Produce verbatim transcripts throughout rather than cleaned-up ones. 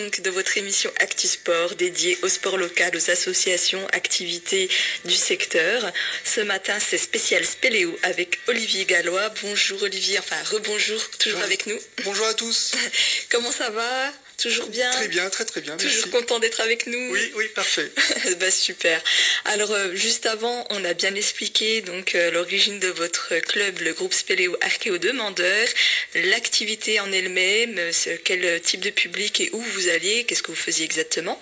Donc, de votre émission Actu Sport dédiée au sport local, aux associations, activités du secteur. Ce matin, c'est spécial Spéléo avec Olivier Gallois. Bonjour Olivier, enfin rebonjour, toujours Bonjour. Avec nous. Bonjour à tous. Comment ça va? Toujours bien? Très bien, très très bien, Toujours merci. content d'être avec nous? Oui, oui, parfait. Bah, super. Alors, euh, juste avant, on a bien expliqué donc euh, l'origine de votre club, le groupe Spéléo Archéo Demandeur, l'activité en elle-même, euh, quel type de public et où vous alliez, qu'est-ce que vous faisiez exactement.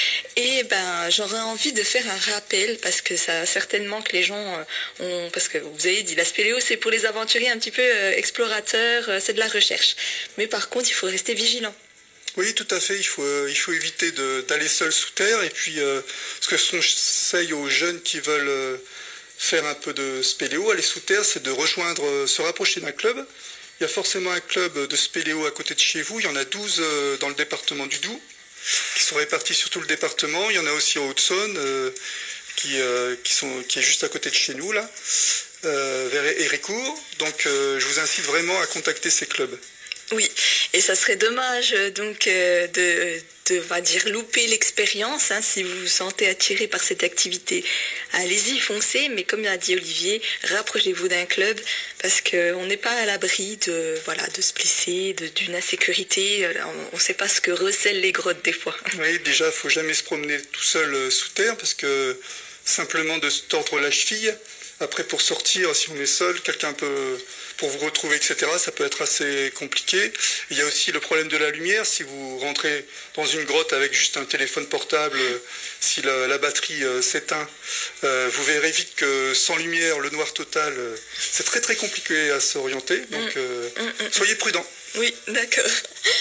Et ben, j'aurais envie de faire un rappel parce que ça certainement que les gens euh, ont, parce que vous avez dit la Spéléo c'est pour les aventuriers un petit peu euh, explorateurs, euh, c'est de la recherche. Mais par contre, il faut rester vigilant. Oui, tout à fait. Il faut, euh, il faut éviter de, d'aller seul sous terre. Et puis, euh, ce que je conseille aux jeunes qui veulent euh, faire un peu de spéléo, aller sous terre, c'est de rejoindre, euh, se rapprocher d'un club. Il y a forcément un club de spéléo à côté de chez vous. Il y en a douze euh, dans le département du Doubs, qui sont répartis sur tout le département. Il y en a aussi en Haute-Saône, euh, qui, euh, qui, sont, qui est juste à côté de chez nous, là, euh, vers Héricourt. Donc, euh, je vous incite vraiment à contacter ces clubs. Oui, et ça serait dommage donc euh, de, de, on va dire, louper l'expérience hein, si vous vous sentez attiré par cette activité. Allez-y, foncez, mais comme l'a dit Olivier, rapprochez-vous d'un club parce qu'on n'est pas à l'abri de, voilà, de se blesser, de, d'une insécurité. On ne sait pas ce que recèlent les grottes des fois. Oui, déjà, il ne faut jamais se promener tout seul euh, sous terre parce que simplement de se tordre la cheville, après pour sortir, si on est seul, quelqu'un peut... pour vous retrouver, et cetera, ça peut être assez compliqué. Il y a aussi le problème de la lumière. Si vous rentrez dans une grotte avec juste un téléphone portable, si la, la batterie euh, s'éteint, euh, vous verrez vite que sans lumière, le noir total, euh, c'est très très compliqué à s'orienter. Donc euh, mmh, mmh, soyez prudents. Oui, d'accord.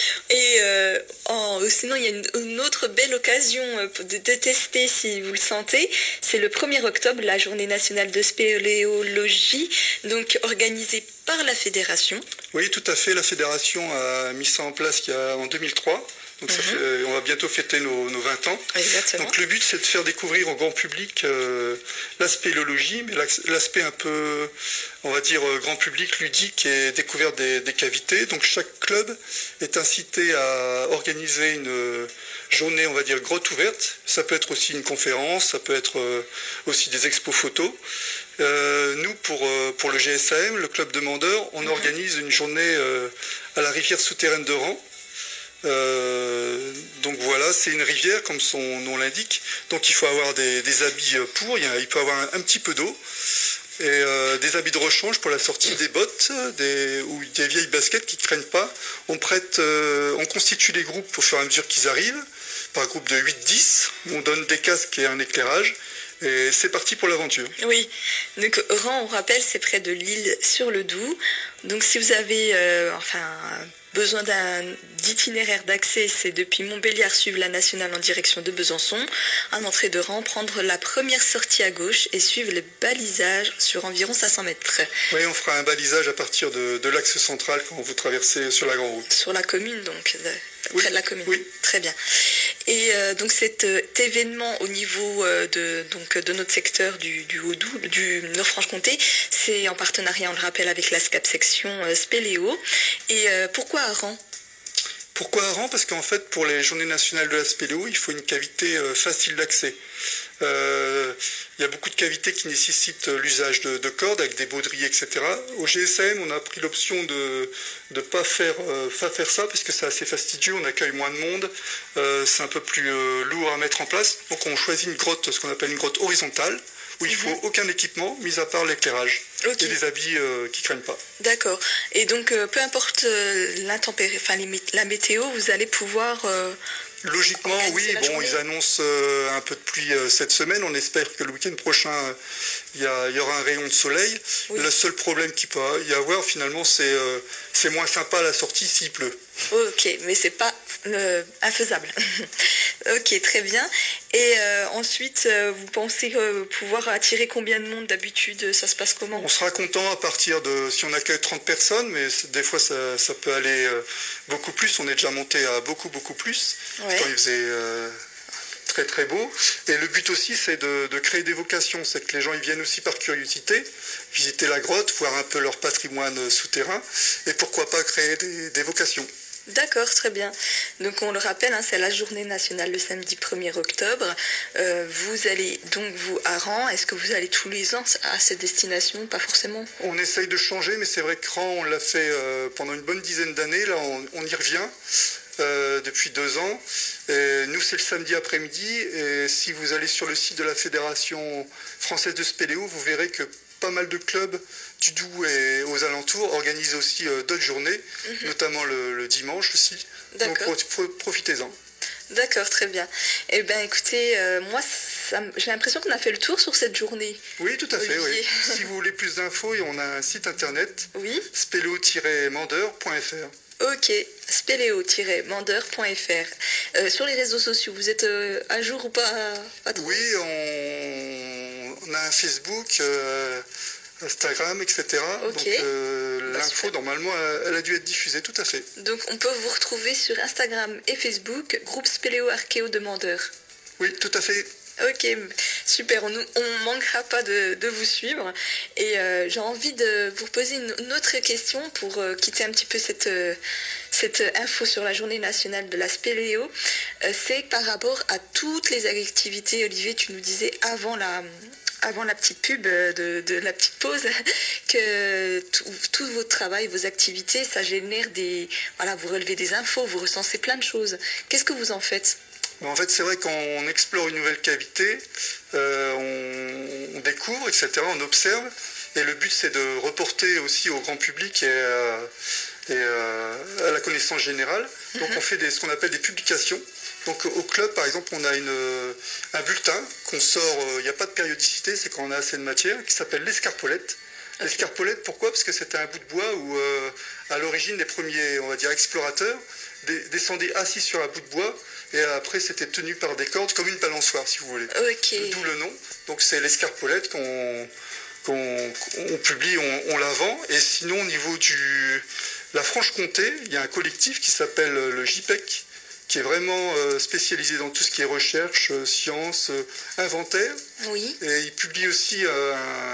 Et euh, oh, sinon, il y a une, une autre belle occasion de, de tester si vous le sentez. C'est le premier octobre, la journée nationale de spéléologie, donc organisée par la fédération. Oui, tout à fait. La fédération a mis ça en place il y a, en deux mille trois. Donc ça fait, on va bientôt fêter nos, nos vingt ans. Exactement. Donc le but, c'est de faire découvrir au grand public euh, la spéléologie, mais l'aspect un peu, on va dire, grand public, ludique et découverte des, des cavités. Donc chaque club est incité à organiser une journée, on va dire, grotte ouverte. Ça peut être aussi une conférence, ça peut être euh, aussi des expos photos. Euh, nous, pour, euh, pour le G S A M, le club demandeur, on mm-hmm. organise une journée euh, à la rivière souterraine de Rans. Euh, donc voilà, c'est une rivière comme son nom l'indique, donc il faut avoir des, des habits pour, il, y a, il peut avoir un, un petit peu d'eau et euh, des habits de rechange pour la sortie, des bottes des, ou des vieilles baskets qui ne craignent pas. On prête, euh, on constitue les groupes au fur et à mesure qu'ils arrivent, par groupe de huit dix, on donne des casques et un éclairage. Et c'est parti pour l'aventure. Oui, donc Rans, on rappelle, c'est près de Lille sur le Doubs. Donc si vous avez euh, enfin besoin d'un d'itinéraire d'accès, c'est depuis Montbéliard suivre la nationale en direction de Besançon, à l'entrée de Rans, prendre la première sortie à gauche et suivre le balisage sur environ cinq cents mètres. Oui, on fera un balisage à partir de, de l'axe central quand vous traversez sur la grande route. Sur la commune donc, de, oui. près de la commune. Oui. Très bien. Et euh, donc cet, euh, cet événement au niveau euh, de, donc, de notre secteur du, du Haut-Doubs, du Nord-Franche-Comté, c'est en partenariat, on le rappelle, avec la SCAP section euh, Spéléo. Et euh, pourquoi à Rans ? Pourquoi à Rans ? Parce qu'en fait, pour les journées nationales de la spéléo, il faut une cavité euh, facile d'accès. Euh, il y a beaucoup de cavités qui nécessitent l'usage de, de cordes avec des baudriers, et cetera. Au G S A M, on a pris l'option de ne pas faire, euh, pas faire ça parce que c'est assez fastidieux, on accueille moins de monde, euh, c'est un peu plus euh, lourd à mettre en place. Donc on choisit une grotte, ce qu'on appelle une grotte horizontale, où il ne faut aucun équipement, mis à part l'éclairage. Okay. Et des habits euh, qui ne craignent pas. D'accord. Et donc, euh, peu importe euh, l'intempérie, enfin, la météo, vous allez pouvoir... Euh, Logiquement, oui. Bon, journée. Ils annoncent euh, un peu de pluie euh, cette semaine. On espère que le week-end prochain, il euh, y, y aura un rayon de soleil. Oui. Le seul problème qu'il peut y avoir, finalement, c'est euh, c'est moins sympa à la sortie s'il pleut. Ok, mais c'est pas euh, infaisable. Ok, très bien. Et euh, ensuite, euh, vous pensez euh, pouvoir attirer combien de monde d'habitude ? Ça se passe comment ? On sera content à partir de, si on accueille trente personnes, mais des fois ça, ça peut aller euh, beaucoup plus. On est déjà monté à beaucoup, beaucoup plus. Ouais. Quand il faisait euh, très, très beau. Et le but aussi, c'est de, de créer des vocations. C'est que les gens ils viennent aussi par curiosité, visiter la grotte, voir un peu leur patrimoine souterrain, et pourquoi pas créer des, des vocations. D'accord, très bien. Donc on le rappelle, hein, c'est la journée nationale le samedi premier octobre. Euh, vous allez donc vous à Rang. Est-ce que vous allez tous les ans à cette destination? Pas forcément. On essaye de changer, mais c'est vrai que Rang, on l'a fait euh, pendant une bonne dizaine d'années. Là, on, on y revient euh, depuis deux ans. Et nous, c'est le samedi après-midi. Et si vous allez sur le site de la Fédération française de spéléo, vous verrez que pas mal de clubs du Doubs et aux alentours organisent aussi euh, d'autres journées, mm-hmm. notamment le, le dimanche aussi. Donc pro, pro, profitez-en. D'accord, très bien. Eh bien, écoutez, euh, moi, ça, j'ai l'impression qu'on a fait le tour sur cette journée. Oui, tout à fait. Oui. Si vous voulez plus d'infos, on a un site internet, oui. spéléo tiret mandeur point f r. Ok, spéléo tiret mandeur point f r. Euh, sur les réseaux sociaux, vous êtes euh, à jour ou pas, pas trop? Oui, on, on a un Facebook, euh, Instagram, et cetera. Okay. Donc euh, bah, l'info, super. Normalement, elle a dû être diffusée, tout à fait. Donc on peut vous retrouver sur Instagram et Facebook, groupe Spéléo Archéo Demandeur. Oui, tout à fait. Ok, super, on ne manquera pas de, de vous suivre. Et euh, j'ai envie de vous poser une, une autre question pour euh, quitter un petit peu cette, euh, cette info sur la journée nationale de la spéléo. Euh, c'est par rapport à toutes les activités, Olivier, tu nous disais avant la... avant la petite pub, de, de la petite pause, que tout, tout votre travail, vos activités, ça génère des... Voilà, vous relevez des infos, vous recensez plein de choses. Qu'est-ce que vous en faites ? En fait, c'est vrai qu'on explore une nouvelle cavité, euh, on, on découvre, et cetera, on observe. Et le but, c'est de reporter aussi au grand public et, euh, et euh, à la connaissance générale. Donc, mm-hmm. on fait des, ce qu'on appelle des publications. Donc au club, par exemple, on a une, un bulletin qu'on sort, il euh, n'y a pas de périodicité, c'est quand on a assez de matière, qui s'appelle l'escarpolette. Okay. L'escarpolette, pourquoi ? Parce que c'était un bout de bois où, euh, à l'origine, les premiers, on va dire, explorateurs descendaient assis sur un bout de bois, et après, c'était tenu par des cordes, comme une balançoire, si vous voulez. Okay. D'où le nom. Donc c'est l'escarpolette qu'on qu'on on publie, on, on la vend. Et sinon, au niveau de la Franche-Comté, il y a un collectif qui s'appelle le J P E C, qui est vraiment euh, spécialisé dans tout ce qui est recherche, euh, science, euh, inventaire. Oui. Et il publie aussi euh,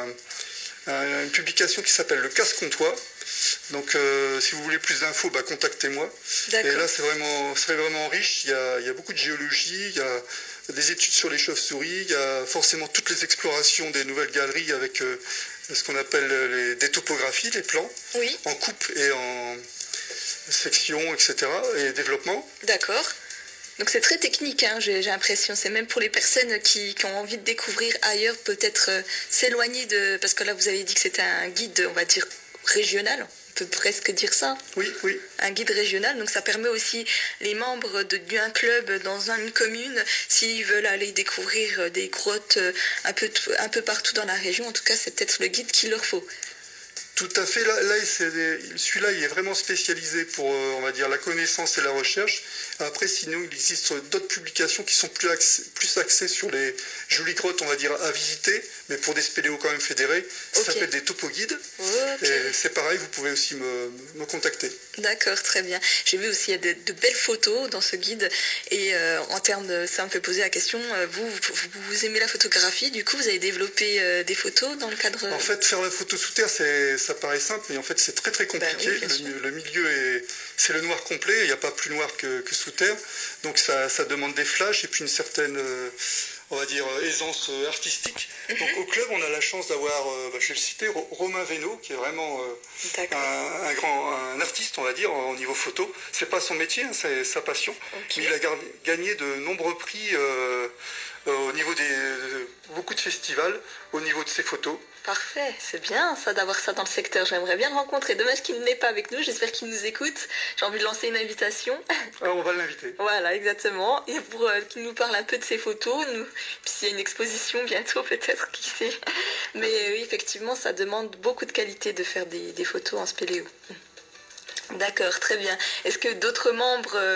un, un, une publication qui s'appelle le Casse-Comtois. Donc euh, si vous voulez plus d'infos, bah, contactez-moi. Et là, c'est vraiment, c'est vraiment riche. Il y, a, il y a beaucoup de géologie, il y a des études sur les chauves-souris, il y a forcément toutes les explorations des nouvelles galeries avec euh, ce qu'on appelle les, des topographies, les plans, oui. en coupe et en section, et cetera, et développement. D'accord. Donc c'est très technique, hein, j'ai, j'ai l'impression. C'est même pour les personnes qui, qui ont envie de découvrir ailleurs, peut-être euh, s'éloigner de... Parce que là, vous avez dit que c'était un guide, on va dire, régional. On peut presque dire ça. Oui, oui. Un guide régional, donc ça permet aussi les membres de, d'un club dans une commune, s'ils veulent aller découvrir des grottes un peu, un peu partout dans la région, en tout cas, c'est peut-être le guide qu'il leur faut. Tout à fait. Là, là c'est des, celui-là, il est vraiment spécialisé pour, euh, on va dire, la connaissance et la recherche. Après, sinon, il existe d'autres publications qui sont plus, axées, plus axées sur les jolies grottes, on va dire, à visiter, mais pour des spéléos quand même fédérés. Ça okay. s'appelle des topoguides. Okay. Et c'est pareil, vous pouvez aussi me, me contacter. D'accord, très bien. J'ai vu aussi, il y a de, de belles photos dans ce guide. Et euh, en termes de, ça me fait poser la question, vous, vous, vous aimez la photographie, du coup, vous avez développé euh, des photos dans le cadre... En fait, faire la photo sous terre, c'est... ça paraît simple, mais en fait c'est très très compliqué. Ben oui, le, le milieu est, c'est le noir complet, il n'y a pas plus noir que, que sous terre, donc ça, ça demande des flashs et puis une certaine, euh, on va dire, aisance artistique. Mm-hmm. Donc au club, on a la chance d'avoir, euh, bah, je vais le citer, Romain Vénaud, qui est vraiment euh, un, un grand, un artiste, on va dire, au niveau photo. C'est pas son métier, hein, c'est sa passion, okay. mais il a gar- gagné de nombreux prix euh, euh, au niveau des euh, beaucoup de festivals, au niveau de ses photos. Parfait, c'est bien ça d'avoir ça dans le secteur. J'aimerais bien le rencontrer. Dommage qu'il n'est pas avec nous. J'espère qu'il nous écoute. J'ai envie de lancer une invitation. Alors on va l'inviter. Voilà, exactement. Et pour euh, qu'il nous parle un peu de ses photos. Nous... Puis s'il y a une exposition bientôt, peut-être, qui sait. Mais euh, oui, effectivement, ça demande beaucoup de qualité de faire des, des photos en spéléo. D'accord, très bien. Est-ce que d'autres membres euh,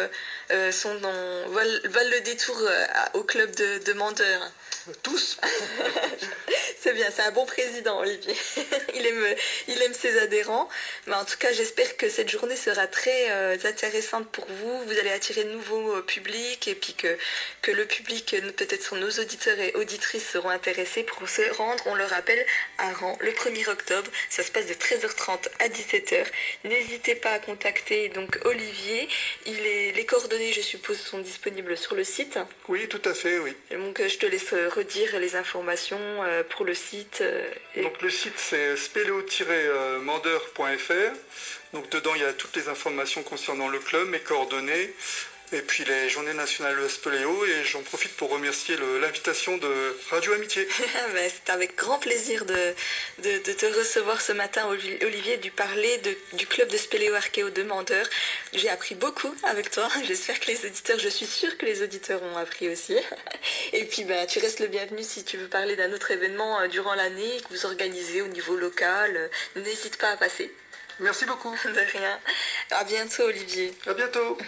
euh, sont dans, valent, valent le détour euh, au club de, de Mandeur? Tous. C'est bien, c'est un bon président, Olivier. il, aime, il aime ses adhérents. Mais en tout cas, j'espère que cette journée sera très euh, intéressante pour vous. Vous allez attirer de nouveaux euh, publics et puis que, que le public, peut-être nos auditeurs et auditrices seront intéressés pour se rendre. On le rappelle, à Rang, le premier octobre. Ça se passe de treize heures trente à dix-sept heures. N'hésitez pas à contacter donc Olivier. Il est, les coordonnées, je suppose, sont disponibles sur le site. Oui, tout à fait, oui. Donc, je te laisse redire les informations euh, pour le site. Euh, et... Donc, le site, c'est spéléo tiret mandeur point f r. Donc, dedans, il y a toutes les informations concernant le club, mes coordonnées, et puis les journées nationales de Spéléo. Et j'en profite pour remercier l'invitation de Radio Amitié. ben, c'est avec grand plaisir de, de, de te recevoir ce matin, Olivier, du parler de, du club de Spéléo Archéo de Mandeur. J'ai appris beaucoup avec toi. J'espère que les auditeurs, je suis sûre que les auditeurs ont appris aussi. Et puis, ben, tu restes le bienvenu si tu veux parler d'un autre événement euh, durant l'année que vous organisez au niveau local. Euh, n'hésite pas à passer. Merci beaucoup. De rien. À bientôt, Olivier. À bientôt.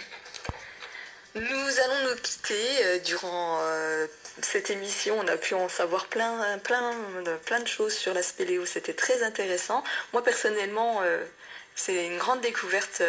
Nous allons nous quitter euh, durant euh, cette émission. On a pu en savoir plein, plein, plein de choses sur la spéléo. C'était très intéressant. Moi, personnellement, euh, c'est une grande découverte.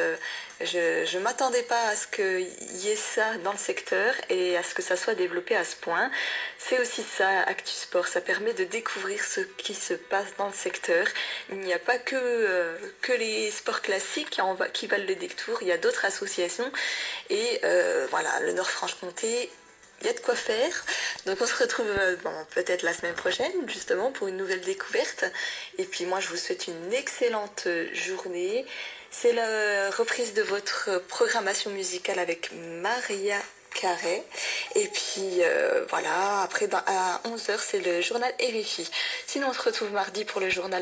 Je ne m'attendais pas à ce qu'il y ait ça dans le secteur et à ce que ça soit développé à ce point. C'est aussi ça, Actu Sport. Ça permet de découvrir ce qui se passe dans le secteur. Il n'y a pas que, euh, que les sports classiques qui, en va, qui valent le détour. Il y a d'autres associations. Et euh, voilà, le Nord-Franche-Comté, il y a de quoi faire. Donc on se retrouve bon, peut-être la semaine prochaine, justement, pour une nouvelle découverte. Et puis moi, je vous souhaite une excellente journée. C'est la reprise de votre programmation musicale avec Maria Carré. Et puis euh, voilà, après dans, à onze heures, c'est le journal R F I. Sinon, on se retrouve mardi pour le journal